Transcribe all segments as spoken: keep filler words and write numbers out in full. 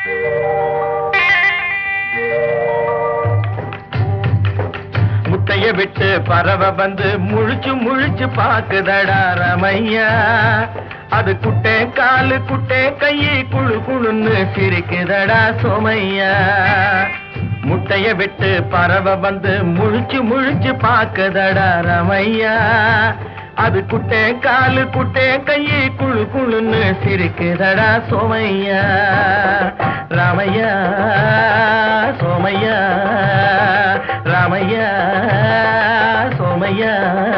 முட்டைய விட்டு பறவை வந்து முழிச்சு முழிச்சு பாக்குதடா ரமையா. அது குட்டே காலு குட்டே கையை குழு குழுன்னு சிரிக்குதடா சோமையா. முட்டைய விட்டு பறவை வந்து முழிச்சு முழிச்சு பாக்குதடா ரமையா. அது குட்டே காலு குட்டே கையை குழு குழுன்னு சிரிக்குதடா சோமையா. ராமையா சோமையா ராமையா சோமையா.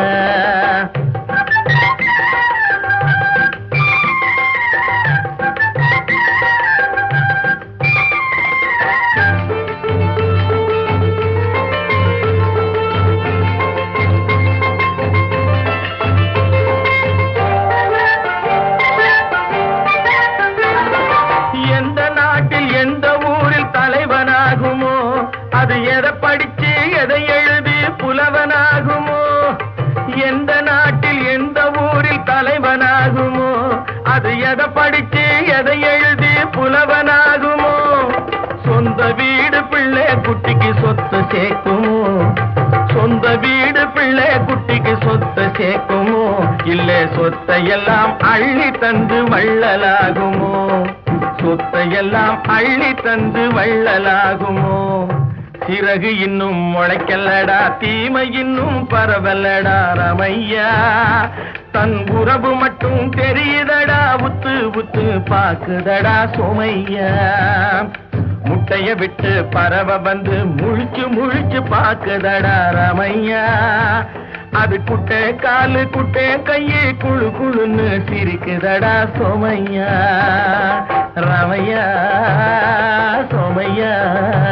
அது எதை படிச்சு எதை எழுதி புலவனாகுமோ? எந்த நாட்டில் எந்த ஊரில் தலைவனாகுமோ? அது எதை படிச்சு எதை எழுதி புலவனாகுமோ? சொந்த வீடு பிள்ளை குட்டிக்கு சொத்து சேர்க்குமோ? சொந்த வீடு பிள்ளை குட்டிக்கு சொத்து சேர்க்குமோ? இல்லை சொத்தையெல்லாம் அள்ளி தந்து வள்ளலாகுமோ? சொத்தையெல்லாம் அள்ளி தந்து வள்ளலாகுமோ? சிறகு இன்னும் முளைக்கல்லடா தீமை இன்னும் பரவலடா ரமையா. தன் உறவு மட்டும் தெரியுதடா உத்து உத்து பாக்குதடா சோமையா. முட்டைய விட்டு பறவை வந்து முழிச்சு முழிச்சு பாக்குதடா ரமையா. அது குட்டே காலு குட்டே கையை குழு குழுன்னு சிரிக்குதடா சோமையா. ரமையா சோமையா.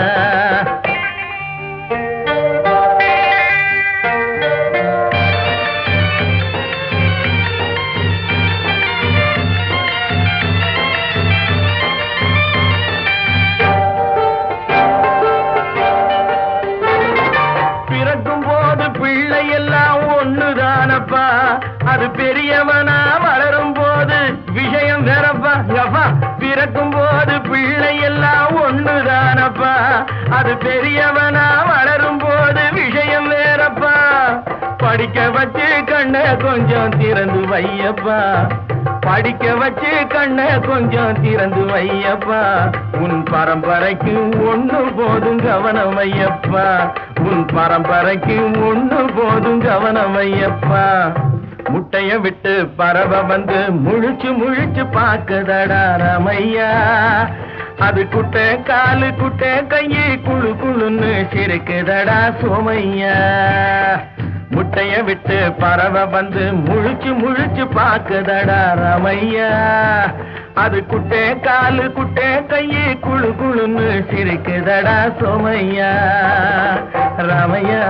அது பெரியவனா வளரும் போது விஷயம் வேறப்பா. பிறக்கும் போது பிள்ளை எல்லாம் ஒண்ணுதானப்பா. அது பெரியவனா வளரும் போது விஷயம் வேறப்பா. படிக்க வச்சு கண்ணை கொஞ்சம் திறந்து வையப்பா. படிக்க வச்சு கண்ணை கொஞ்சம் திறந்து வையப்பா. உன் பரம்பரைக்கு ஒண்ணு போதும் கவனம் வையப்பா. உன் பரம்பரைக்கு ஒண்ணு போதும் கவனம் வையப்பா. முட்டைய விட்டு பறவை வந்து முழிச்சு முழிச்சு பாக்குதடா ரமையா. அது குட்டே காலு குட்டே கையை குழு குழுன்னு சிரிக்குதடா சோமையா. முட்டைய விட்டு பறவை வந்து முழிச்சு முழிச்சு பாக்குதடா ரமையா. அது குட்டே காலு குட்டே கையை குழு குழுன்னு சிரிக்குதடா சோமையா. ரமையா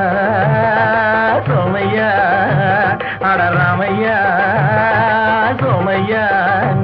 சோமையா. அட ராமையா சோமையா.